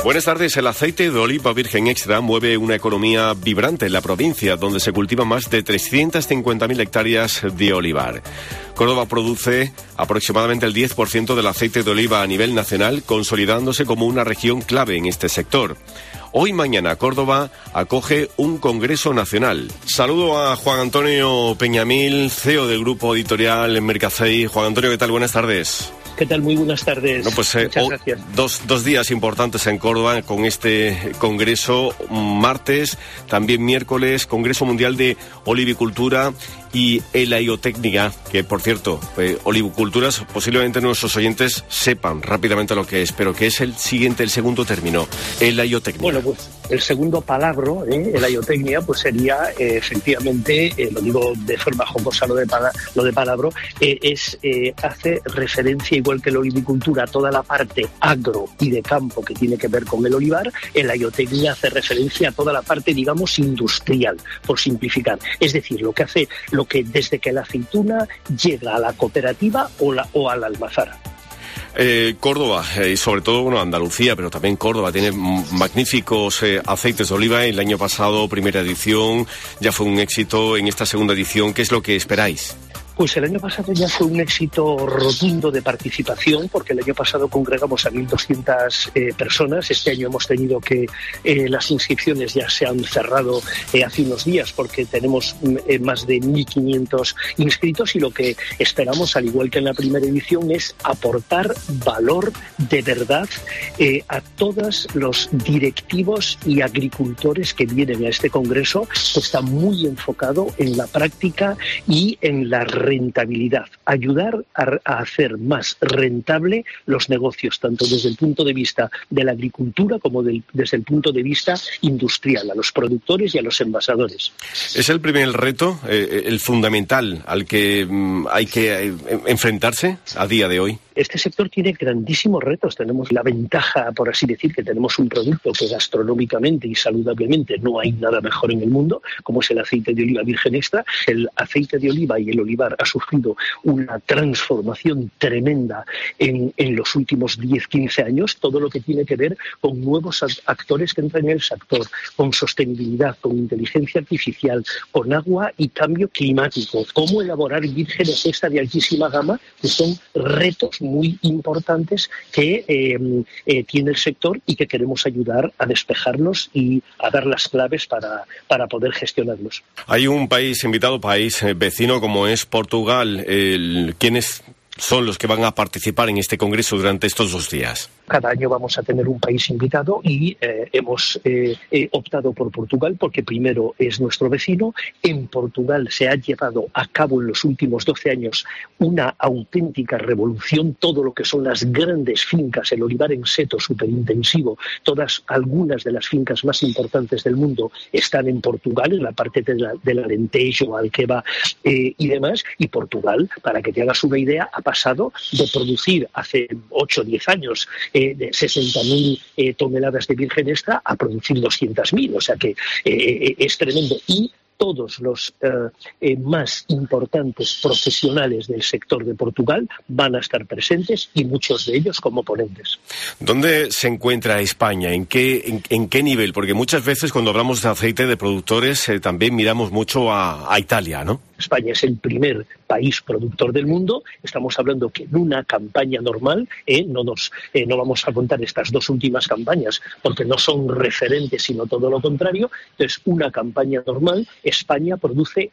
Buenas tardes. El aceite de oliva virgen extra mueve una economía vibrante en la provincia, donde se cultivan más de 350.000 hectáreas de olivar. Córdoba produce aproximadamente el 10% del aceite de oliva a nivel nacional, consolidándose como una región clave en este sector. Hoy y mañana Córdoba acoge un congreso nacional. Saludo a Juan Antonio Peñamil, CEO del grupo editorial en Mercacei. Juan Antonio, ¿qué tal? Buenas tardes. ¿Qué tal? Muy buenas tardes. Muchas gracias. Dos días importantes en Córdoba con este congreso. Martes, también miércoles, Congreso Mundial de Olivicultura y Helaiotécnica, que por cierto, oliviculturas, posiblemente nuestros oyentes sepan rápidamente lo que es, pero que es el segundo término, helaiotécnica. Bueno, pues el segundo palabra, helaiotécnica, pues sería efectivamente, lo digo de forma jocosa lo de palabra, hace referencia, igual que la olivicultura, a toda la parte agro y de campo que tiene que ver con el olivar. Helaiotécnica hace referencia a toda la parte, digamos, industrial, por simplificar. Es decir, lo que desde que la aceituna llega a la cooperativa o a la almazara. Córdoba y sobre todo Andalucía, pero también Córdoba tiene magníficos aceites de oliva. El año pasado, primera edición, ya fue un éxito. En esta segunda edición, ¿qué es lo que esperáis? Pues el año pasado ya fue un éxito rotundo de participación, porque el año pasado congregamos a 1.200 personas. Este año hemos tenido que las inscripciones ya se han cerrado hace unos días, porque tenemos más de 1.500 inscritos, y lo que esperamos, al igual que en la primera edición, es aportar valor de verdad a todos los directivos y agricultores que vienen a este congreso, que está muy enfocado en la práctica y en la rentabilidad, ayudar a hacer más rentable los negocios, tanto desde el punto de vista de la agricultura como desde el punto de vista industrial, a los productores y a los envasadores. ¿Es el primer reto, el fundamental, al que hay que enfrentarse a día de hoy? Este sector tiene grandísimos retos. Tenemos la ventaja, por así decir, que tenemos un producto que gastronómicamente y saludablemente no hay nada mejor en el mundo, como es el aceite de oliva virgen extra. El aceite de oliva y el olivar ha sufrido una transformación tremenda en los últimos 10-15 años, todo lo que tiene que ver con nuevos actores que entran en el sector, con sostenibilidad, con inteligencia artificial, con agua y cambio climático, cómo elaborar vírgenes extra de altísima gama, que son retos muy importantes que tiene el sector y que queremos ayudar a despejarlos y a dar las claves para poder gestionarlos. Hay un país invitado, país vecino como es Portugal. ¿Quiénes son los que van a participar en este congreso durante estos 2 días? Cada año vamos a tener un país invitado y hemos optado por Portugal porque primero es nuestro vecino. En Portugal se ha llevado a cabo en los últimos 12 años una auténtica revolución. Todo lo que son las grandes fincas, el olivar en seto superintensivo, algunas de las fincas más importantes del mundo están en Portugal, en la parte del Alentejo, Alqueva y demás. Y Portugal, para que te hagas una idea, ha pasado de producir hace 8 o 10 años de 60.000 toneladas de virgen extra a producir 200.000, o sea que es tremendo. Y todos los más importantes profesionales del sector de Portugal van a estar presentes, y muchos de ellos como ponentes. ¿Dónde se encuentra España? ¿En qué nivel? Porque muchas veces cuando hablamos de aceite de productores también miramos mucho a Italia, ¿no? España es el primer país productor del mundo. Estamos hablando que en una campaña normal, no vamos a contar estas 2 últimas campañas porque no son referentes, sino todo lo contrario. Entonces, una campaña normal, España produce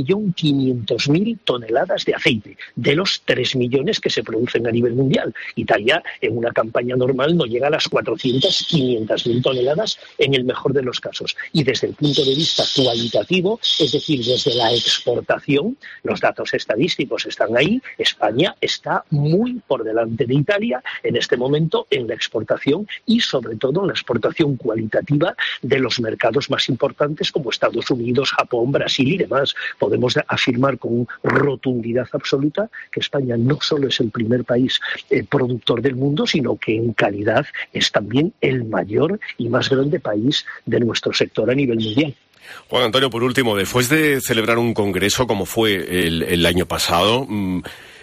1.500.000 toneladas de aceite, de los 3 millones que se producen a nivel mundial. Italia, en una campaña normal, no llega a las 400-500.000 toneladas en el mejor de los casos. Y desde el punto de vista cualitativo, es decir, desde la exportación, los datos estadísticos están ahí. España está muy por delante de Italia en este momento en la exportación, y sobre todo en la exportación cualitativa de los mercados más importantes como Estados Unidos, Japón, Brasil y demás. Podemos afirmar con rotundidad absoluta que España no solo es el primer país productor del mundo, sino que en calidad es también el mayor y más grande país de nuestro sector a nivel mundial. Juan Antonio, por último, después de celebrar un congreso como fue el año pasado,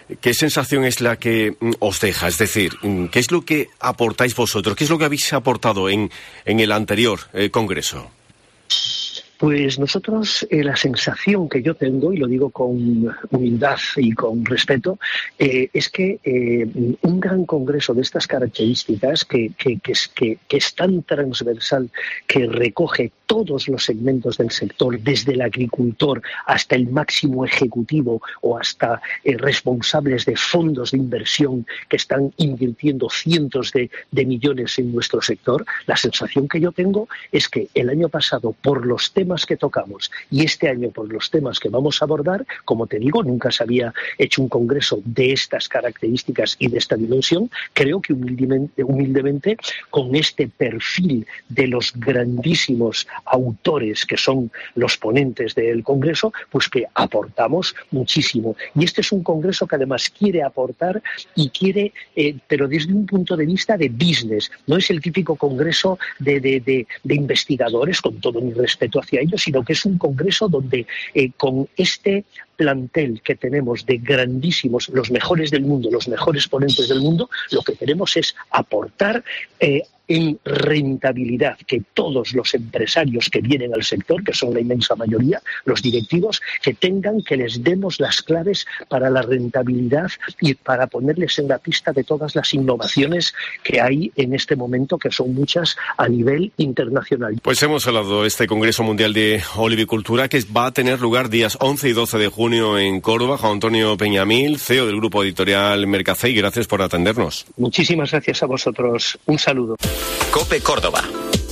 ¿qué sensación es la que os deja? Es decir, ¿qué es lo que aportáis vosotros? ¿Qué es lo que habéis aportado en el anterior congreso? Pues nosotros, la sensación que yo tengo, y lo digo con humildad y con respeto, es que un gran congreso de estas características, que es tan transversal, que recoge todos los segmentos del sector, desde el agricultor hasta el máximo ejecutivo o hasta responsables de fondos de inversión que están invirtiendo cientos de millones en nuestro sector, la sensación que yo tengo es que el año pasado, por los temas que tocamos, y este año por los temas que vamos a abordar, como te digo, nunca se había hecho un congreso de estas características y de esta dimensión. Creo que humildemente, con este perfil de los grandísimos autores que son los ponentes del congreso, pues que aportamos muchísimo. Y este es un congreso que además quiere aportar y quiere, pero desde un punto de vista de business. No es el típico congreso de investigadores, con todo mi respeto hacia ellos, sino que es un congreso donde con este plantel que tenemos de grandísimos, los mejores del mundo, los mejores ponentes del mundo, lo que queremos es aportar en rentabilidad, que todos los empresarios que vienen al sector, que son la inmensa mayoría, los directivos, que les demos las claves para la rentabilidad y para ponerles en la pista de todas las innovaciones que hay en este momento, que son muchas a nivel internacional. Pues hemos hablado de este Congreso Mundial de Olivicultura, que va a tener lugar días 11 y 12 de junio en Córdoba. Juan Antonio Peñamil, CEO del Grupo Editorial Mercacey, gracias por atendernos. Muchísimas gracias a vosotros. Un saludo. COPE Córdoba.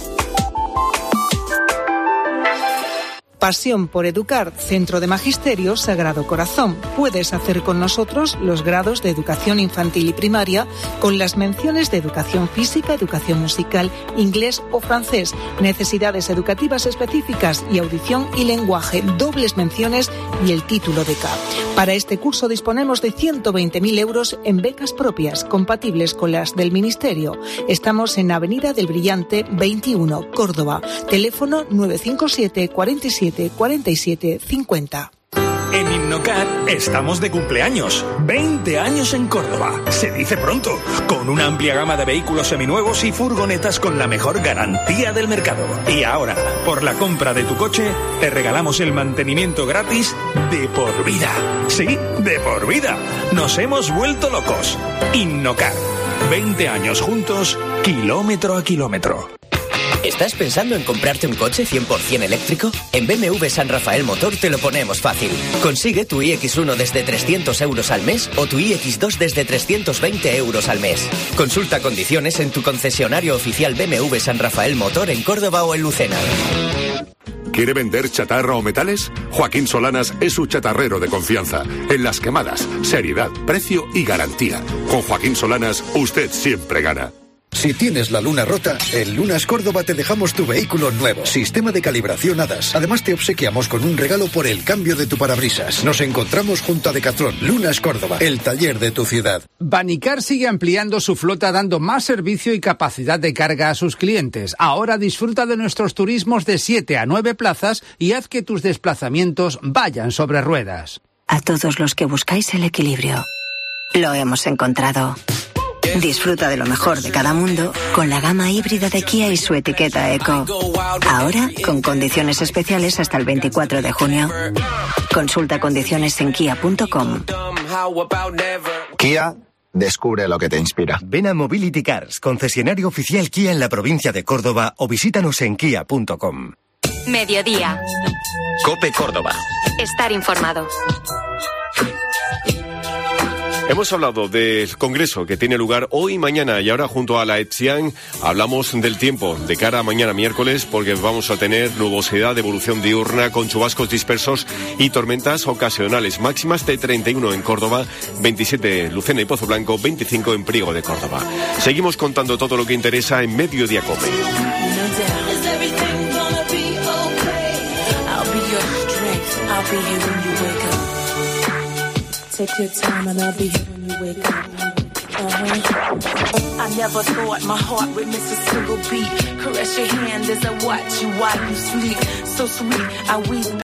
Pasión por Educar, Centro de Magisterio Sagrado Corazón. Puedes hacer con nosotros los grados de Educación Infantil y Primaria con las menciones de Educación Física, Educación Musical, Inglés o Francés, Necesidades Educativas Específicas y Audición y Lenguaje, dobles menciones y el título de K. Para este curso disponemos de 120.000 euros en becas propias, compatibles con las del Ministerio. Estamos en Avenida del Brillante 21, Córdoba. Teléfono 957 47 47 50. En Innocar estamos de cumpleaños. 20 años en Córdoba. Se dice pronto. Con una amplia gama de vehículos seminuevos y furgonetas con la mejor garantía del mercado. Y ahora, por la compra de tu coche, te regalamos el mantenimiento gratis de por vida. Sí, de por vida. Nos hemos vuelto locos. Innocar. 20 años juntos, kilómetro a kilómetro. ¿Estás pensando en comprarte un coche 100% eléctrico? En BMW San Rafael Motor te lo ponemos fácil. Consigue tu iX1 desde 300 euros al mes o tu iX2 desde 320 euros al mes. Consulta condiciones en tu concesionario oficial BMW San Rafael Motor en Córdoba o en Lucena. ¿Quiere vender chatarra o metales? Joaquín Solanas es su chatarrero de confianza. En las quemadas, seriedad, precio y garantía. Con Joaquín Solanas, usted siempre gana. Si tienes la luna rota, en Lunas Córdoba te dejamos tu vehículo nuevo. Sistema de calibración HADAS. Además te obsequiamos con un regalo por el cambio de tu parabrisas. Nos encontramos junto a Decathlon. Lunas Córdoba, el taller de tu ciudad. Banicar sigue ampliando su flota dando más servicio y capacidad de carga a sus clientes. Ahora disfruta de nuestros turismos de 7 a 9 plazas y haz que tus desplazamientos vayan sobre ruedas. A todos los que buscáis el equilibrio, lo hemos encontrado. Disfruta de lo mejor de cada mundo con la gama híbrida de Kia y su etiqueta Eco. Ahora, con condiciones especiales hasta el 24 de junio. Consulta condiciones en kia.com. Kia, descubre lo que te inspira. Ven a Mobility Cars, concesionario oficial Kia en la provincia de Córdoba, o visítanos en kia.com. Mediodía. COPE Córdoba. Estar informado. Hemos hablado del congreso que tiene lugar hoy y mañana, y ahora junto a la ETSIAN hablamos del tiempo de cara a mañana miércoles, porque vamos a tener nubosidad de evolución diurna con chubascos dispersos y tormentas ocasionales, máximas de 31 en Córdoba, 27 en Lucena y Pozo Blanco, 25 en Priego de Córdoba. Seguimos contando todo lo que interesa en Mediodía COPE. Take your time and I'll be here when you wake up. I never thought my heart would miss a single beat. Caress your hand as I watch you while you sleep. So sweet, I weep.